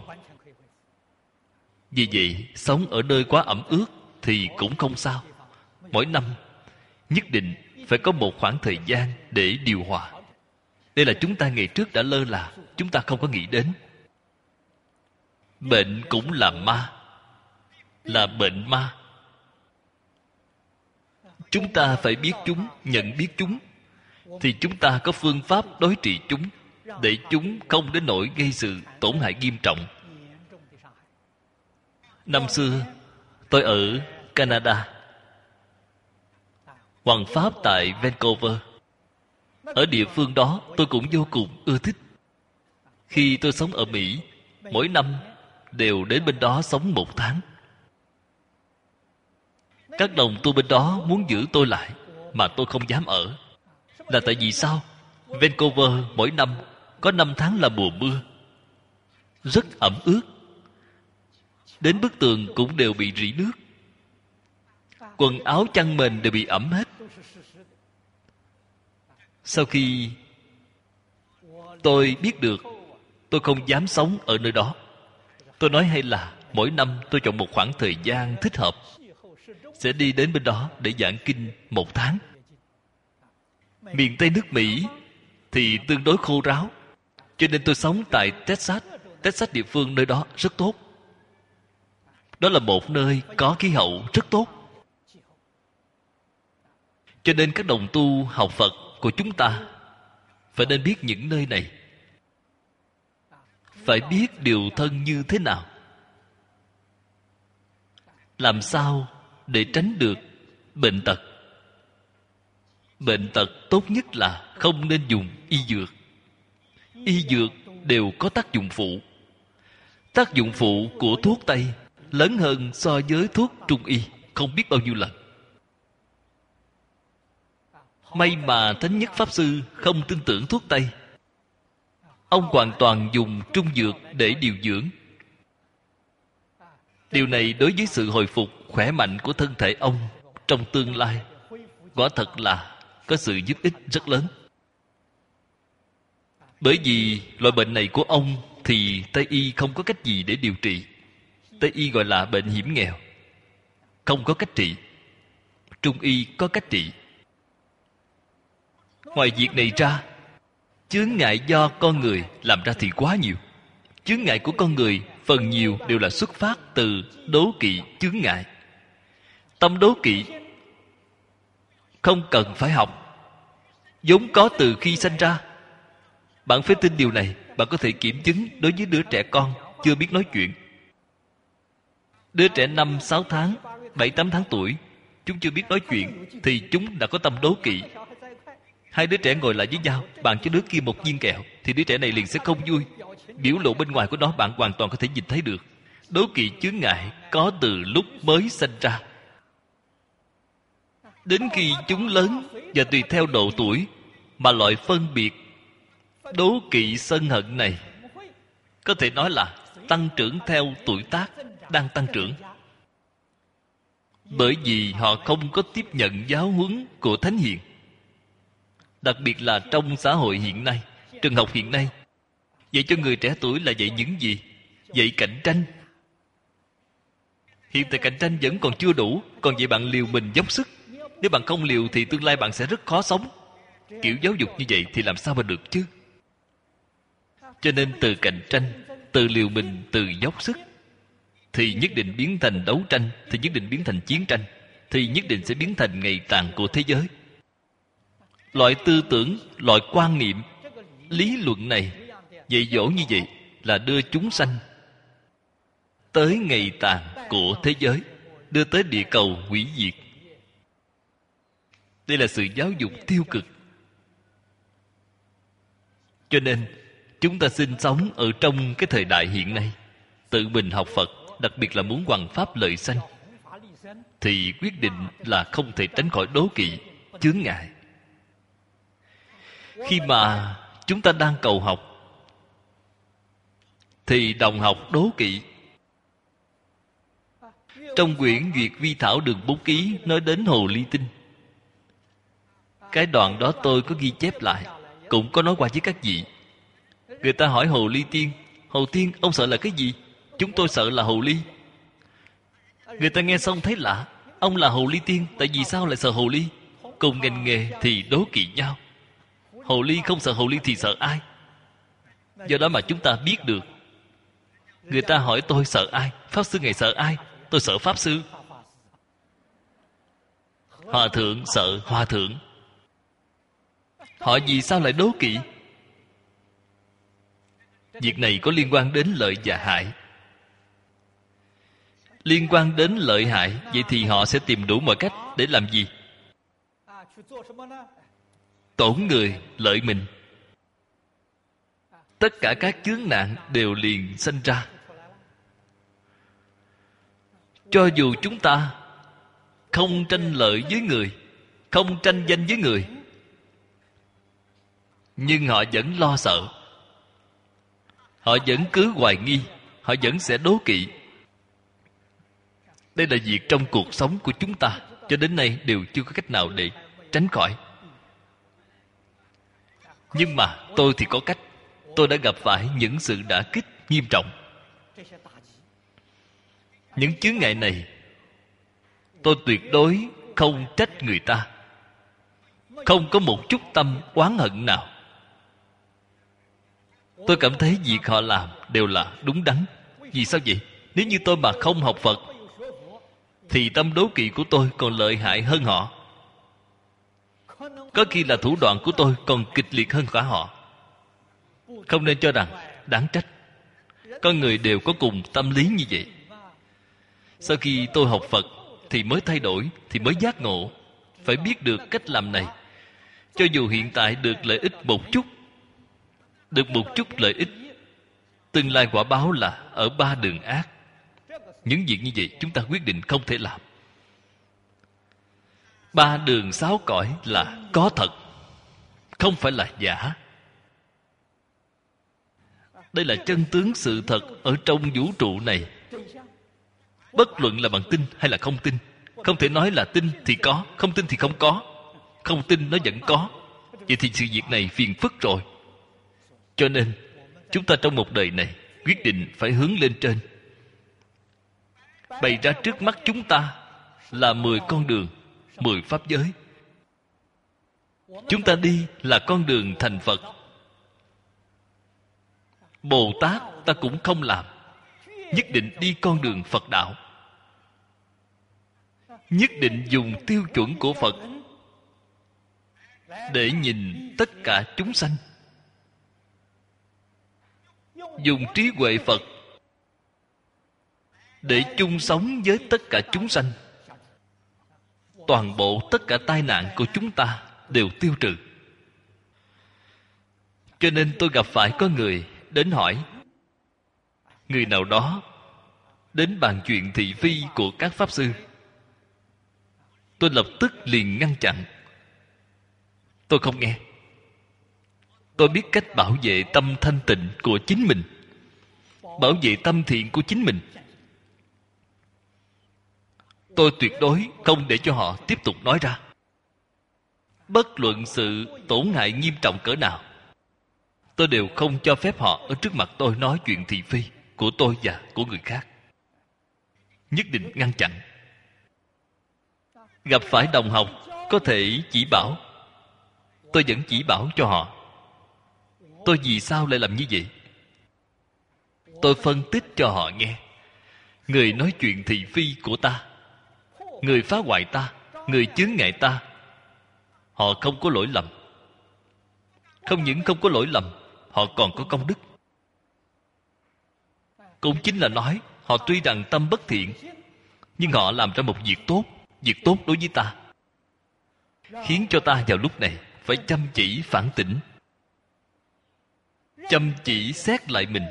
Vì vậy, sống ở nơi quá ẩm ướt thì cũng không sao. Mỗi năm nhất định phải có một khoảng thời gian để điều hòa. Đây là chúng ta ngày trước đã lơ là, chúng ta không có nghĩ đến. Bệnh cũng là ma, là bệnh ma. Chúng ta phải biết chúng, nhận biết chúng, thì chúng ta có phương pháp đối trị chúng, để chúng không đến nỗi gây sự tổn hại nghiêm trọng. Năm xưa tôi ở Canada, Hoàng Pháp tại Vancouver. Ở địa phương đó tôi cũng vô cùng ưa thích. Khi tôi sống ở Mỹ, mỗi năm đều đến bên đó sống một tháng. Các đồng tu bên đó muốn giữ tôi lại, mà tôi không dám ở. Là tại vì sao? Vancouver mỗi năm có năm tháng là mùa mưa, rất ẩm ướt, đến bức tường cũng đều bị rỉ nước, quần áo chăn mền đều bị ẩm hết. Sau khi tôi biết được, tôi không dám sống ở nơi đó. Tôi nói hay là mỗi năm tôi chọn một khoảng thời gian thích hợp, sẽ đi đến bên đó để giảng kinh một tháng. Miền Tây nước Mỹ thì tương đối khô ráo, cho nên tôi sống tại Texas. Texas địa phương nơi đó rất tốt. Đó là một nơi có khí hậu rất tốt. Cho nên các đồng tu học Phật của chúng ta phải nên biết những nơi này, phải biết điều thân như thế nào, làm sao để tránh được bệnh tật. Bệnh tật tốt nhất là không nên dùng y dược. Y dược đều có tác dụng phụ. Tác dụng phụ của thuốc Tây lớn hơn so với thuốc Trung Y không biết bao nhiêu lần. May mà Thánh Nhất Pháp Sư không tin tưởng thuốc Tây. Ông hoàn toàn dùng trung dược để điều dưỡng. Điều này đối với sự hồi phục khỏe mạnh của thân thể ông trong tương lai, quả thật là có sự giúp ích rất lớn. Bởi vì loại bệnh này của ông thì Tây Y không có cách gì để điều trị. Tây Y gọi là bệnh hiểm nghèo, không có cách trị. Trung Y có cách trị. Ngoài việc này ra, chướng ngại do con người làm ra thì quá nhiều. Chướng ngại của con người phần nhiều đều là xuất phát từ đố kỵ chướng ngại. Tâm đố kỵ không cần phải học, vốn có từ khi sanh ra. Bạn phải tin điều này. Bạn có thể kiểm chứng đối với đứa trẻ con chưa biết nói chuyện. Đứa trẻ năm, sáu tháng, bảy, tám tháng tuổi, chúng chưa biết nói chuyện, thì chúng đã có tâm đố kỵ. Hai đứa trẻ ngồi lại với nhau, bạn cho đứa kia một viên kẹo, thì đứa trẻ này liền sẽ không vui. Biểu lộ bên ngoài của nó bạn hoàn toàn có thể nhìn thấy được. Đố kỵ chướng ngại có từ lúc mới sanh ra. Đến khi chúng lớn, và tùy theo độ tuổi mà loại phân biệt đố kỵ sân hận này có thể nói là tăng trưởng theo tuổi tác đang tăng trưởng. Bởi vì họ không có tiếp nhận giáo huấn của Thánh Hiền. Đặc biệt là trong xã hội hiện nay, trường học hiện nay, dạy cho người trẻ tuổi là dạy những gì? Dạy cạnh tranh. Hiện tại cạnh tranh vẫn còn chưa đủ, còn dạy bạn liều mình dốc sức. Nếu bạn không liều thì tương lai bạn sẽ rất khó sống. Kiểu giáo dục như vậy thì làm sao mà được chứ? Cho nên từ cạnh tranh, từ liều mình, từ dốc sức, thì nhất định biến thành đấu tranh, thì nhất định biến thành chiến tranh, thì nhất định sẽ biến thành ngày tàn của thế giới. Loại tư tưởng, loại quan niệm, lý luận này dạy dỗ như vậy là đưa chúng sanh tới ngày tàn của thế giới. đưa tới địa cầu hủy diệt. Đây là sự giáo dục tiêu cực. Cho nên chúng ta sinh sống ở trong cái thời đại hiện nay, tự mình học Phật, đặc biệt là muốn hoằng pháp lợi sanh, thì quyết định là không thể tránh khỏi đố kỵ, chướng ngại. Khi mà chúng ta đang cầu học, thì đồng học đố kỵ. Trong quyển Duyệt Vi Thảo Đường Bố Ký nói đến hồ ly tinh. Cái đoạn đó tôi có ghi chép lại, cũng có nói qua với các vị. Người ta hỏi hồ ly tiên: Hồ tiên, ông sợ là cái gì? Chúng tôi sợ là hồ ly. Người ta nghe xong thấy lạ. Ông là hồ ly tiên, tại vì sao lại sợ hồ ly? Cùng ngành nghề thì đố kỵ nhau. Hồ ly không sợ hồ ly thì sợ ai? Do đó mà chúng ta biết được. Người ta hỏi tôi sợ ai? Pháp sư ngài sợ ai? Tôi sợ Pháp sư. Hòa thượng sợ hòa thượng. Họ vì sao lại đố kỵ? Việc này có liên quan đến lợi và hại. Liên quan đến lợi hại, vậy thì họ sẽ tìm đủ mọi cách để làm gì? Tổn người, lợi mình. Tất cả các chướng nạn đều liền sanh ra. Cho dù chúng ta không tranh lợi với người, không tranh danh với người, nhưng họ vẫn lo sợ. Họ vẫn cứ hoài nghi. Họ vẫn sẽ đố kỵ. Đây là việc trong cuộc sống của chúng ta, cho đến nay đều chưa có cách nào để tránh khỏi. Nhưng mà tôi thì có cách. Tôi đã gặp phải những sự đả kích nghiêm trọng. Những chướng ngại này, tôi tuyệt đối không trách người ta, không có một chút tâm oán hận nào. Tôi cảm thấy việc họ làm đều là đúng đắn. Vì sao vậy? Nếu như tôi mà không học Phật, thì tâm đố kỵ của tôi còn lợi hại hơn họ. Có khi là thủ đoạn của tôi còn kịch liệt hơn cả họ. Không nên cho rằng đáng trách. Con người đều có cùng tâm lý như vậy. Sau khi tôi học Phật thì mới thay đổi, thì mới giác ngộ. Phải biết được cách làm này. Cho dù hiện tại được lợi ích một chút, được một chút lợi ích, tương lai quả báo là ở ba đường ác. Những việc như vậy chúng ta quyết định không thể làm. Ba đường sáu cõi là có thật, không phải là giả. Đây là chân tướng sự thật ở trong vũ trụ này. Bất luận là bằng tin hay là không tin. Không thể nói là tin thì có, không tin thì không có. Không tin nó vẫn có. Vậy thì sự việc này phiền phức rồi. Cho nên chúng ta trong một đời này quyết định phải hướng lên trên. Bày ra trước mắt chúng ta là mười con đường, mười pháp giới. Chúng ta đi là con đường thành Phật. Bồ Tát ta cũng không làm, nhất định đi con đường Phật đạo. Nhất định dùng tiêu chuẩn của Phật để nhìn tất cả chúng sanh. Dùng trí huệ Phật để chung sống với tất cả chúng sanh. Toàn bộ tất cả tai nạn của chúng ta đều tiêu trừ. Cho nên tôi gặp phải có người đến hỏi. Người nào đó đến bàn chuyện thị phi của các pháp sư. Tôi lập tức liền ngăn chặn. Tôi không nghe. Tôi biết cách bảo vệ tâm thanh tịnh của chính mình, bảo vệ tâm thiện của chính mình. Tôi tuyệt đối không để cho họ tiếp tục nói ra. Bất luận sự tổn hại nghiêm trọng cỡ nào, tôi đều không cho phép họ ở trước mặt tôi nói chuyện thị phi của tôi và của người khác. Nhất định ngăn chặn. Gặp phải đồng học có thể chỉ bảo, tôi vẫn chỉ bảo cho họ. Tôi vì sao lại làm như vậy? Tôi phân tích cho họ nghe. Người nói chuyện thị phi của ta, người phá hoại ta, người chướng ngại ta, họ không có lỗi lầm. Không những không có lỗi lầm, họ còn có công đức. Cũng chính là nói họ tuy rằng tâm bất thiện, nhưng họ làm ra một việc tốt, việc tốt đối với ta, khiến cho ta vào lúc này phải chăm chỉ phản tỉnh, chăm chỉ xét lại mình.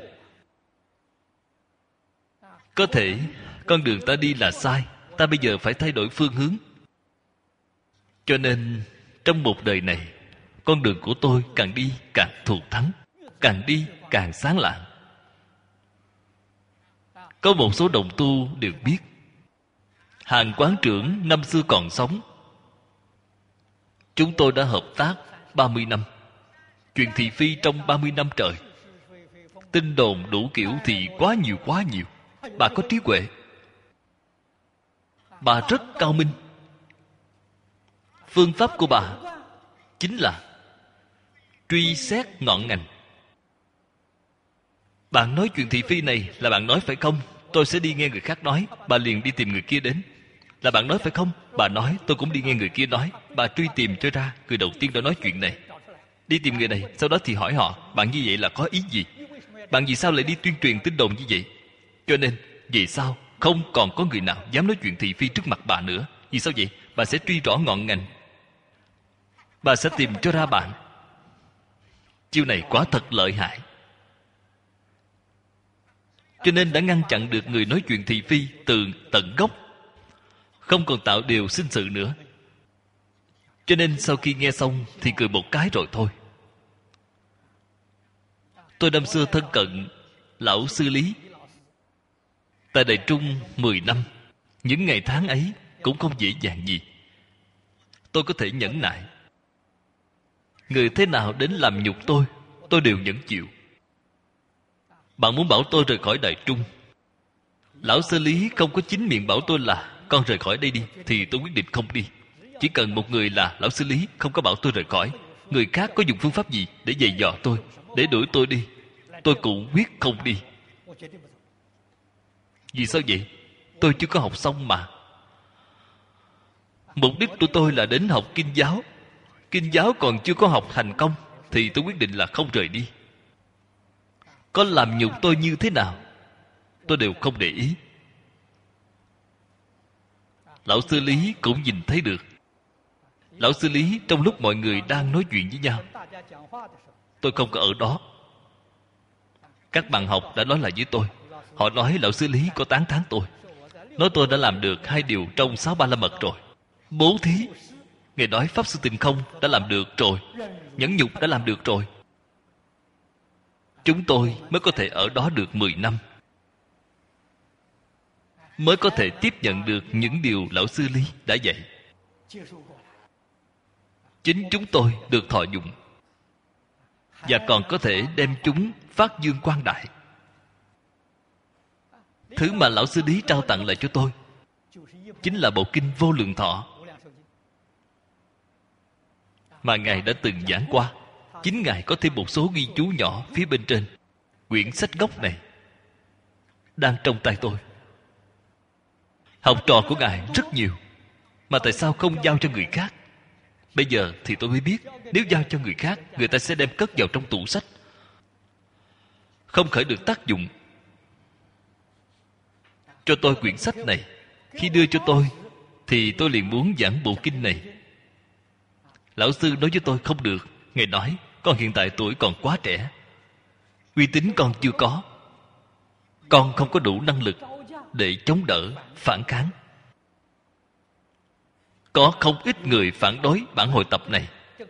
Có thể con đường ta đi là sai, ta bây giờ phải thay đổi phương hướng. Cho nên trong một đời này, con đường của tôi càng đi càng thù thắng, càng đi càng sáng lạng. Có một số đồng tu đều biết, Hàng quán trưởng năm xưa còn sống, chúng tôi đã hợp tác ba mươi năm, chuyện thị phi trong ba mươi năm trời. Tin đồn đủ kiểu thì quá nhiều quá nhiều. Bà có trí huệ, bà rất cao minh. Phương pháp của bà chính là truy xét ngọn ngành. Bạn nói chuyện thị phi này là bạn nói phải không? Tôi sẽ đi nghe người khác nói. Bà liền đi tìm người kia đến. Là bạn nói phải không? Bà nói, tôi cũng đi nghe người kia nói. Bà truy tìm cho ra người đầu tiên đã nói chuyện này. Đi tìm người này, sau đó thì hỏi họ, bạn như vậy là có ý gì? Bạn vì sao lại đi tuyên truyền tin đồn như vậy? Cho nên, vì sao không còn có người nào dám nói chuyện thị phi trước mặt bà nữa? Vì sao vậy? Bà sẽ truy rõ ngọn ngành, bà sẽ tìm cho ra bạn. Chiêu này quả thật lợi hại. Cho nên đã ngăn chặn được người nói chuyện thị phi từ tận gốc, không còn tạo điều sinh sự nữa. Cho nên sau khi nghe xong thì cười một cái rồi thôi. Tôi năm xưa thân cận lão sư Lý tại Đài Trung mười năm. Những ngày tháng ấy cũng không dễ dàng gì. Tôi có thể nhẫn nại. Người thế nào đến làm nhục tôi, tôi đều nhẫn chịu. Bạn muốn bảo tôi rời khỏi Đài Trung, lão sư Lý không có chính miệng bảo tôi là con rời khỏi đây đi, thì tôi quyết định không đi. Chỉ cần một người là lão sư Lý không có bảo tôi rời khỏi, người khác có dùng phương pháp gì để giày dò tôi, để đuổi tôi đi, tôi cũng quyết không đi. Vì sao vậy? Tôi chưa có học xong mà. Mục đích của tôi là đến học kinh giáo. Kinh giáo còn chưa có học thành công thì tôi quyết định là không rời đi. Có làm nhục tôi như thế nào tôi đều không để ý. Lão sư Lý cũng nhìn thấy được. Lão sư Lý trong lúc mọi người đang nói chuyện với nhau, tôi không có ở đó. Các bạn học đã nói lại với tôi. Họ nói lão sư Lý có tán thán tôi, nói tôi đã làm được hai điều trong sáu ba la mật rồi. Bố thí, Ngài nói Pháp Sư Tình Không đã làm được rồi, nhẫn nhục đã làm được rồi. Chúng tôi mới có thể ở đó được mười năm, mới có thể tiếp nhận được những điều lão sư Lý đã dạy. Chính chúng tôi được thọ dụng, và còn có thể đem chúng phát dương quang đại. Thứ mà lão sư Lý trao tặng lại cho tôi chính là bộ kinh Vô Lượng Thọ mà Ngài đã từng giảng qua. Chính Ngài có thêm một số ghi chú nhỏ phía bên trên. Quyển sách gốc này đang trong tay tôi. Học trò của Ngài rất nhiều, mà tại sao không giao cho người khác? Bây giờ thì tôi mới biết, nếu giao cho người khác, người ta sẽ đem cất vào trong tủ sách, không khởi được tác dụng. Cho tôi quyển sách này. Khi đưa cho tôi thì tôi liền muốn giảng bộ kinh này. Lão sư nói với tôi không được. Ngài nói con hiện tại tuổi còn quá trẻ, uy tín con chưa có, con không có đủ năng lực để chống đỡ, phản kháng. Có không ít người phản đối bản hội tập này,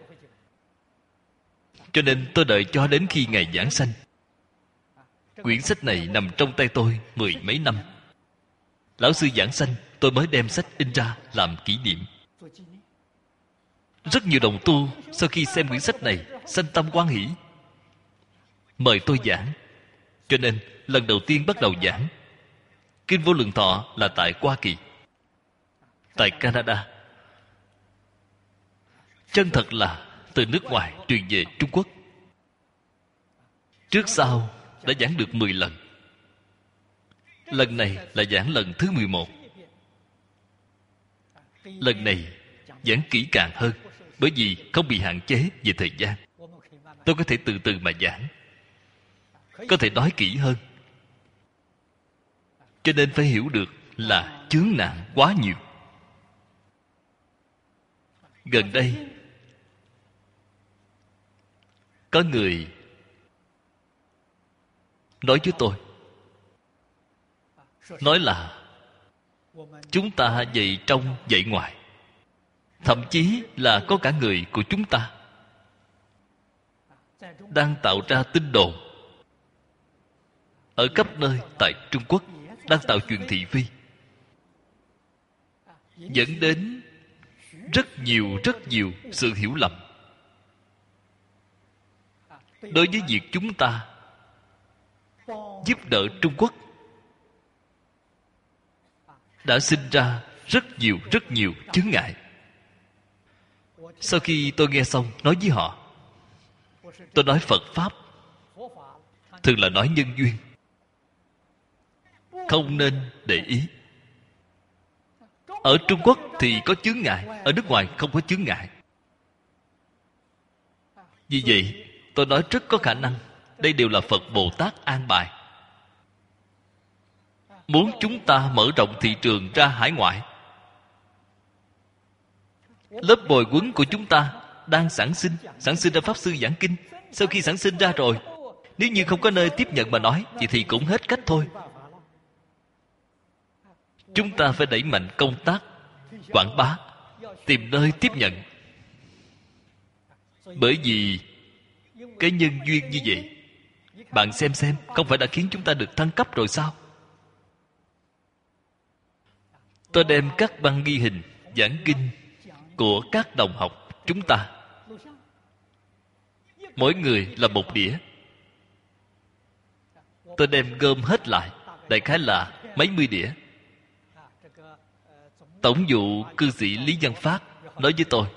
cho nên tôi đợi cho đến khi Ngài giảng sanh. Quyển sách này nằm trong tay tôi mười mấy năm. Lão sư giảng sanh, tôi mới đem sách in ra làm kỷ niệm. Rất nhiều đồng tu sau khi xem quyển sách này sanh tâm hoan hỷ, mời tôi giảng. Cho nên lần đầu tiên bắt đầu giảng kinh Vô Lượng Thọ là tại Hoa Kỳ, tại Canada. Chân thật là từ nước ngoài truyền về Trung Quốc. Trước sau đã giảng được mười lần. Lần này là giảng lần thứ mười một. Lần này giảng kỹ càng hơn, bởi vì không bị hạn chế về thời gian. Tôi có thể từ từ mà giảng, có thể nói kỹ hơn. Cho nên phải hiểu được là chướng nạn quá nhiều. Gần đây có người nói với tôi, nói là chúng ta dạy trong dạy ngoài, thậm chí là có cả người của chúng ta đang tạo ra tin đồn ở khắp nơi tại Trung Quốc, đang tạo truyền thị phi, dẫn đến rất nhiều rất nhiều sự hiểu lầm đối với việc chúng ta giúp đỡ Trung Quốc. Đã sinh ra rất nhiều rất nhiều chướng ngại. Sau khi tôi nghe xong, nói với họ, tôi nói Phật Pháp thường là nói nhân duyên, không nên để ý. Ở Trung Quốc thì có chướng ngại, ở nước ngoài không có chướng ngại. Vì vậy tôi nói rất có khả năng đây đều là Phật Bồ Tát an bài, muốn chúng ta mở rộng thị trường ra hải ngoại. Lớp bồi huấn của chúng ta đang sản sinh sản sinh ra Pháp Sư giảng kinh. Sau khi sản sinh ra rồi, nếu như không có nơi tiếp nhận mà nói, vậy thì cũng hết cách thôi. Chúng ta phải đẩy mạnh công tác quảng bá, tìm nơi tiếp nhận. Bởi vì cái nhân duyên như vậy, bạn xem xem, không phải đã khiến chúng ta được thăng cấp rồi sao? Tôi đem các băng ghi hình giảng kinh của các đồng học chúng ta, mỗi người là một đĩa, tôi đem gom hết lại, đại khái là mấy mươi đĩa. Tổng vụ cư sĩ Lý Văn Phát nói với tôi,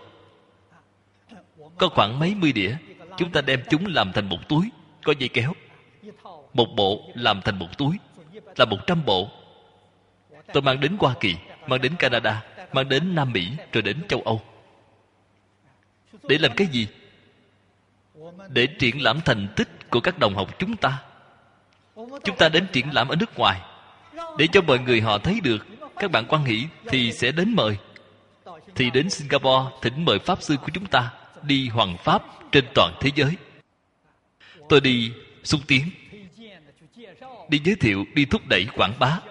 có khoảng mấy mươi đĩa, chúng ta đem chúng làm thành một túi, có dây kéo. Một bộ làm thành một túi, là một trăm bộ. Tôi mang đến Hoa Kỳ, mang đến Canada, mang đến Nam Mỹ, rồi đến châu Âu. Để làm cái gì? Để triển lãm thành tích của các đồng học chúng ta. Chúng ta đến triển lãm ở nước ngoài, để cho mọi người họ thấy được. Các bạn quan hỷ thì sẽ đến mời. Thì đến Singapore thỉnh mời Pháp Sư của chúng ta đi hoằng Pháp trên toàn thế giới. Tôi đi xúc tiến, đi giới thiệu, đi thúc đẩy quảng bá.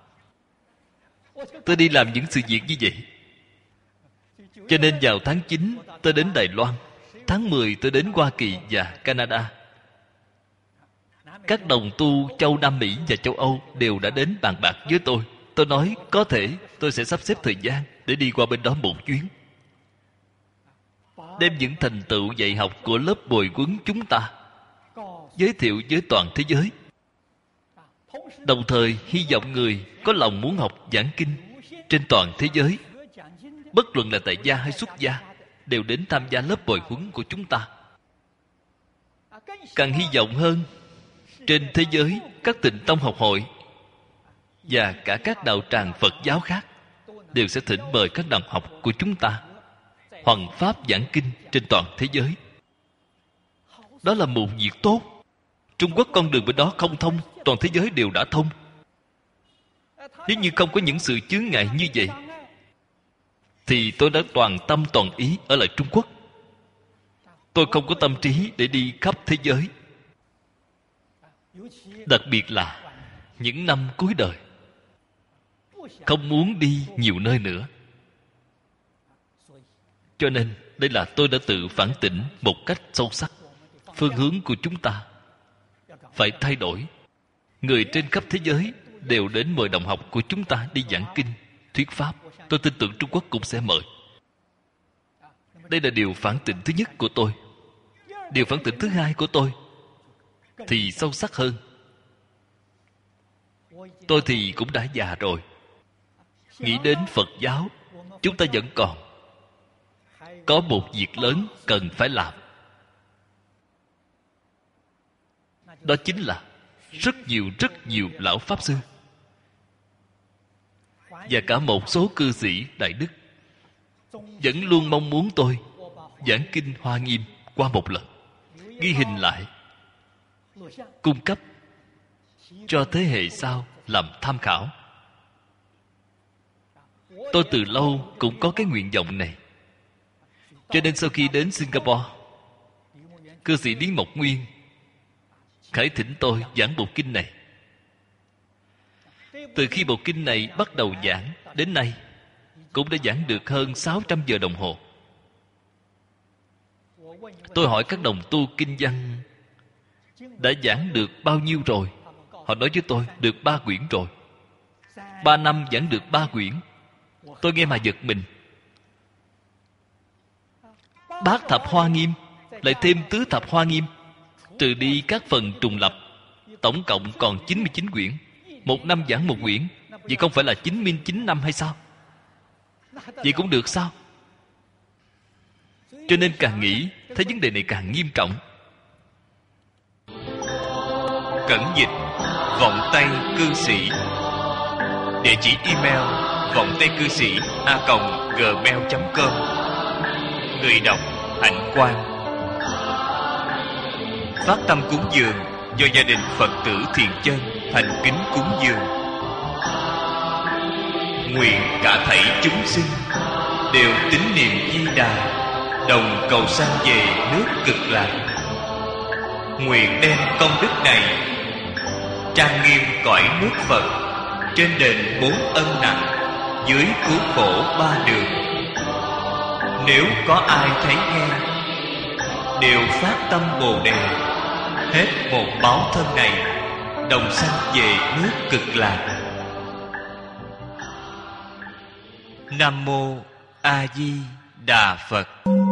Tôi đi làm những sự việc như vậy. Cho nên vào tháng chín tôi đến Đài Loan, tháng mười tôi đến Hoa Kỳ và Canada. Các đồng tu châu Nam Mỹ và châu Âu đều đã đến bàn bạc với tôi. Tôi nói có thể tôi sẽ sắp xếp thời gian để đi qua bên đó một chuyến, đem những thành tựu dạy học của lớp bồi huấn chúng ta giới thiệu với toàn thế giới. Đồng thời hy vọng người có lòng muốn học giảng kinh trên toàn thế giới, bất luận là tại gia hay xuất gia, đều đến tham gia lớp bồi huấn của chúng ta. Càng hy vọng hơn, trên thế giới các tịnh tông học hội và cả các đạo tràng Phật giáo khác đều sẽ thỉnh mời các đồng học của chúng ta hoằng Pháp giảng kinh trên toàn thế giới. Đó là một việc tốt. Trung Quốc con đường bên đó không thông, toàn thế giới đều đã thông. Nếu như không có những sự chướng ngại như vậy, thì tôi đã toàn tâm toàn ý ở lại Trung Quốc. Tôi không có tâm trí để đi khắp thế giới. Đặc biệt là những năm cuối đời, không muốn đi nhiều nơi nữa. Cho nên đây là tôi đã tự phản tỉnh một cách sâu sắc. Phương hướng của chúng ta phải thay đổi. Người trên khắp thế giới đều đến mời đồng học của chúng ta đi giảng kinh, thuyết pháp. Tôi tin tưởng Trung Quốc cũng sẽ mời. Đây là điều phản tỉnh thứ nhất của tôi. Điều phản tỉnh thứ hai của tôi thì sâu sắc hơn. Tôi thì cũng đã già rồi. Nghĩ đến Phật giáo, chúng ta vẫn còn có một việc lớn cần phải làm. Đó chính là rất nhiều rất nhiều lão Pháp Sư và cả một số cư sĩ Đại Đức vẫn luôn mong muốn tôi giảng kinh Hoa Nghiêm qua một lần, ghi hình lại, cung cấp cho thế hệ sau làm tham khảo. Tôi từ lâu cũng có cái nguyện vọng này. Cho nên sau khi đến Singapore, cư sĩ Lý Mộc Nguyên khải thỉnh tôi giảng bộ kinh này. Từ khi bộ kinh này bắt đầu giảng đến nay, cũng đã giảng được hơn sáu trăm giờ đồng hồ. Tôi hỏi các đồng tu kinh văn đã giảng được bao nhiêu rồi. Họ nói với tôi được ba quyển rồi. Ba năm giảng được ba quyển. Tôi nghe mà giật mình. Bát thập hoa nghiêm lại thêm tứ thập hoa nghiêm, trừ đi các phần trùng lập, tổng cộng còn chín mươi chín quyển. Một năm giảng một quyển, vậy không phải là chín mươi chín năm hay sao? Vậy cũng được sao? Cho nên càng nghĩ thấy vấn đề này càng nghiêm trọng. Cẩn dịch vọng tây cư sĩ. Địa chỉ email vọng tây cư sĩ a còng gmail chấm com. Người đọc Hạnh Quang. Phát tâm cúng dường do gia đình Phật tử Thiền Chân thành kính cúng dường. Nguyện cả thảy chúng sinh đều tín niệm Di Đà, đồng cầu sanh về nước Cực Lạc. Nguyện đem công đức này trang nghiêm cõi nước Phật, trên đền bốn ân nặng, dưới cứu khổ ba đường. Nếu có ai thấy nghe, đều phát tâm Bồ Đề, hết một báo thân này, đồng sanh về nước Cực Lạc. Nam mô A Di Đà Phật.